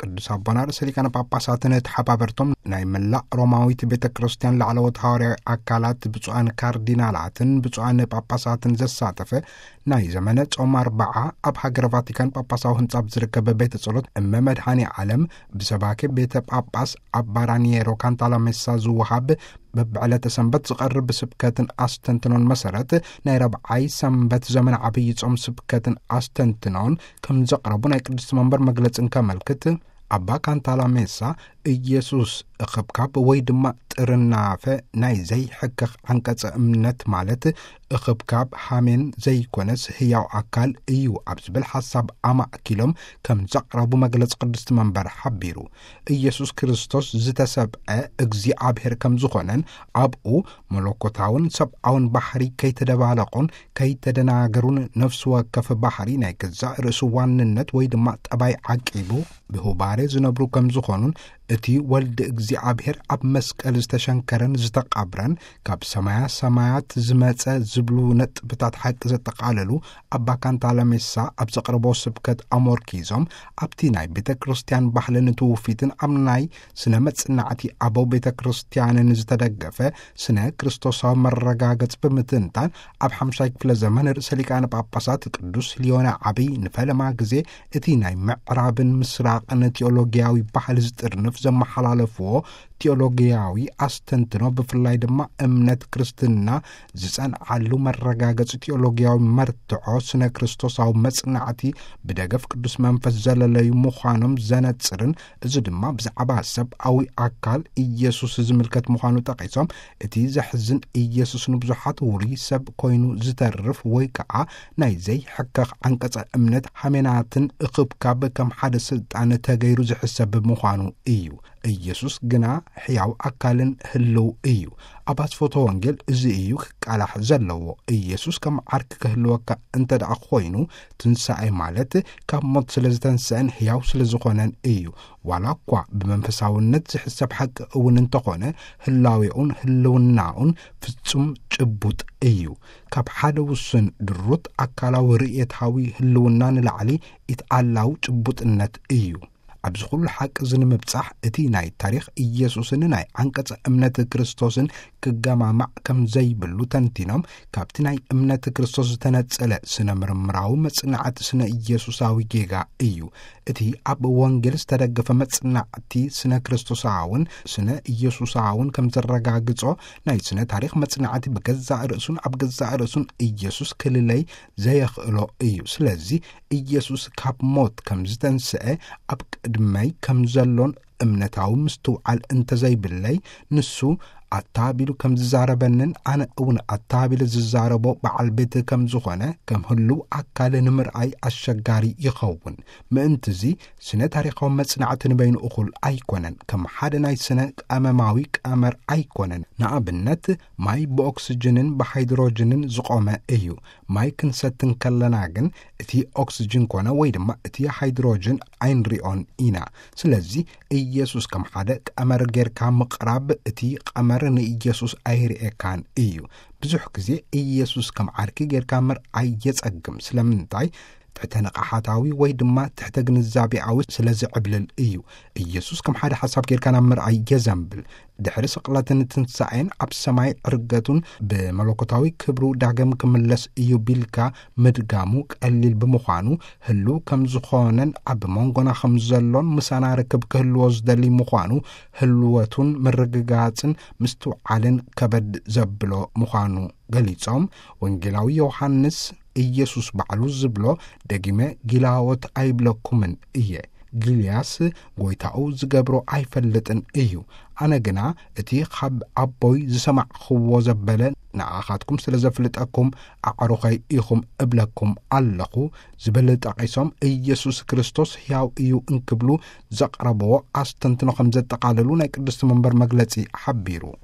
ቅዱስ አባና ርእሰ ሊቃነ ጳጳሳትን ተሓባበርቶም ናይ መላእ ሮማዊት ቤተ ክርስቲያን ላዕለዎት ሐዋርያዊ አካላት ብፁዓን ካርዲናላትን ብፁዓን ጳጳሳትን ዘሳተፈ ናይ ዘመነ ጾም 40 ኣብ ሃገረ ቫቲካን ጳጳሳዊ ህንጻ ዝርከብ ቤተ ጸሎት መድኃኔ ዓለም ብሰባኬ ቤተ ጳጳስ አባ ራኒየሮ ካንታላሜሳ ዝወሃብ በብዕለተ ሰንበት ዝቐርብ ስብከትን አስተንትኖን መሰረት ናይ ረብዓይ ሰንበት ዘመን ዓብይ ጾም ስብከትን አስተንትኖን ከም ዘቕረቡ ናይ ቅዱስ መንበር መግለጽን ከመልክት አባ ካንታላሜሳ ኢየሱስ እኽብካብ ወይ ድማ ጥርናፈ ናይ ዘይሕክኽ አንቀጸ እምነት ማለት እኽብካብ ሃሜን ዘይኮነስ ህያው አካል እዩ ኣብ ዝብል ሓሳብ ኣማእኪሎም ከም ዘቕረቡ መግለጽ ቅዱስ መንበር ሓቢሩ ኢየሱስ ክርስቶስ ዝተሰብዐ እግዚአብሔር ከም ዝኾነን ኣብኡ መለኮታውን ሰብአውን ባህሪ ከይተደባለቁን ከይተደናገሩን ነፍስ ወከፍ ባህሪ ናይ ገዛእ ርእሱ ዋንነት ወይ ድማ ጠባይ ዓቂቡ ብሁባሬ ዝነብሩ ከም ዝኾኑን እቲ ወልድ እግዚአብሔር ኣብ መስቀል ዝተሸንከረን ዝተቃብረን ካብ ሰማያት ዝመጸ ዝብሉ ነጥብታት ሓቂ ዘጠቃለሉ አባ ካንታላሜሳ ኣብ ዘቕረቦ ስብከት ኣሞርኪዞም ኣብቲ ናይ ቤተ ክርስቲያን ባህልን ትውፊትን ኣብ ናይ ስነ መጽናዕቲ ኣበው ቤተ ክርስቲያንን ዝተደገፈ ስነ ክርስቶሳዊ መረጋገጽ ብምትንታን ኣብ 50 ክፍለ ዘመን ርእሰ ሊቃነ ጳጳሳት ቅዱስ ሊዮና ዓብይ ንፈለማ ግዜ እቲ ናይ ምዕራብን ምስራቅን ቴዎሎጊያዊ ባህል ዝጥርንፍ ዘመሓላለፍዎ ቴዎሎጊያዊ አስተንትኖ ብፍላይ ድማ እምነት ክርስትና ዝጸንዓሉ መረጋገጽ ቴዎሎጊያዊ መርትዖ ስነ ክርስቶሳዊ መጽናዕቲ ብደገፍ ቅዱስ መንፈስ ዘለለዩ ምዃኖም ዘነጽርን እዚ ድማ ብዛዕባ ሰብአዊ አካል ኢየሱስ ዝምልከት ምዃኑ ጠቂሶም እቲ ዘሕዝን ኢየሱስ ንብዙሓት ውሩይ ሰብ ኮይኑ ዝተርፍ ወይ ከዓ ናይ ዘይሕክኽ አንቀጸ እምነት ሃሜናትን እኽብካብ ከም ሓደ ስልጣን ተገይሩ ዝሕሰብ ምዃኑ እዩ ኢየሱስ ግና ሕያው አካልን ህልው እዩ ኣብ ኣስፎቶ ወንጌል እዚ እዩ ክቃላሕ ዘለዎ ኢየሱስ ከም ዓርክ ክህልወካ እንተደኣ ኮይኑ ትንሣኤ ማለት ካብ ሞት ስለ ዝተንስአን ሕያው ስለ ዝኾነን እዩ ዋላ እኳ ብመንፈሳውነት ዝሕሰብ ሓቂ እውን እንተኾነ ህላዊኡን ህልውናኡን ፍጹም ጭቡጥ እዩ ካብ ሓደ ውስን ድሩት አካላዊ ርእየታዊ ህልውና ንላዕሊ ይትዓላው ጭቡጥነት እዩ ኣብዚ ኩሉ ሓቂ ዝንምብጻሕ እቲ ናይ ታሪኽ ኢየሱስን ናይ አንቀጸ እምነት ክርስቶስን ክገማማዕ ከም ዘይብሉ ተንቲኖም ካብቲ ናይ እምነት ክርስቶስ ዝተነጸለ ስነ ምርምራዊ መጽናዕቲ ስነ ኢየሱሳዊ ጌጋ እዩ እቲ ኣብ ወንጌል ዝተደገፈ መጽናዕቲ ስነ ክርስቶሳውን ስነ ኢየሱሳውን ከም ዘረጋግጾ ናይ ስነ ታሪኽ መጽናዕቲ ብገዛእ ርእሱን ኣብ ገዛእ ርእሱን ኢየሱስ ክልለይ ዘየኽእሎ እዩ ስለዚ ኢየሱስ ካብ ሞት ከም ዝተንስአ ኣብ ቅድመይ ከም ዘሎን እምነታዊ ምስትውዓል እንተዘይብለይ ንሱ ኣታቢሉ ከም ዝዛረበንን ኣነ እውን ኣታቢሉ ዝዛረቦ በዓል ቤት ከም ዝኾነ ከም ህሉ አካል ንምርኣይ ኣሸጋሪ ይኸውን ምእንትዚ ስነ ታሪኻዊ መጽናዕቲ ንበይኑ እኹል ኣይኮነን ከም ሓደ ናይ ስነ ቀመማዊ ቀመር ኣይኮነን ንኣብነት ማይ ብኦክስጅንን ብሃይድሮጅንን ዝቆመ እዩ ማይ ክንሰትን ከለና ግን እቲ ኦክስጅን ኮነ ወይ ድማ እቲ ሃይድሮጅን ኣይንሪኦን ኢና ስለዚ ኢየሱስ ከም ሓደ ቀመር ጌርካ ምቕራብ እቲ ቀመር ንኢየሱስ ኣይርኤካን እዩ ብዙሕ ግዜ ኢየሱስ ከም ዓርኪ ጌርካ ምርኣይ የጸግም ስለምንታይ ትሕተ ነቃሓታዊ ወይ ድማ ትሕተ ግንዛቤኣዊ ስለ ዝዕብልል እዩ ኢየሱስ ከም ሓደ ሓሳብ ጌርካ ናብ ምርኣይ የዘንብል ድሕሪ ስቕለትን ትንሣኤን ኣብ ሰማይ ዕርገቱን ብመለኮታዊ ክብሩ ዳግም ክምለስ እዩ ቢልካ ምድጋሙ ቀሊል ብምዃኑ ህሉ ከም ዝኾነን ኣብ መንጎና ከም ዘሎን ምሳና ርክብ ክህልዎ ዝደሊ ምዃኑ ህልወቱን ምርግጋጽን ምስትውዓልን ከበድ ዘብሎ ምዃኑ ገሊጾም ወንጌላዊ ዮሐንስ ኢየሱስ ባዕሉ ዝብሎ ደጊመ ጊላወት ኣይብለኩምን እየ ግልያስ ጎይታኡ ዝገብሮ ኣይፈልጥን እዩ ኣነ ግና እቲ ካብ ኣቦይ ዝሰማዕኽዎ ዘበለ ንኣኻትኩም ስለ ዘፍልጠኩም ኣዕሩኸይ ኢኹም እብለኩም ኣለኹ ዝብል ጠቂሶም ኢየሱስ ክርስቶስ ሕያው እዩ እንክብሉ ዘቕረብዎ ኣስተንትኖ ከም ዘጠቃለሉ ናይ ቅዱስ መንበር መግለጺ ሓቢሩ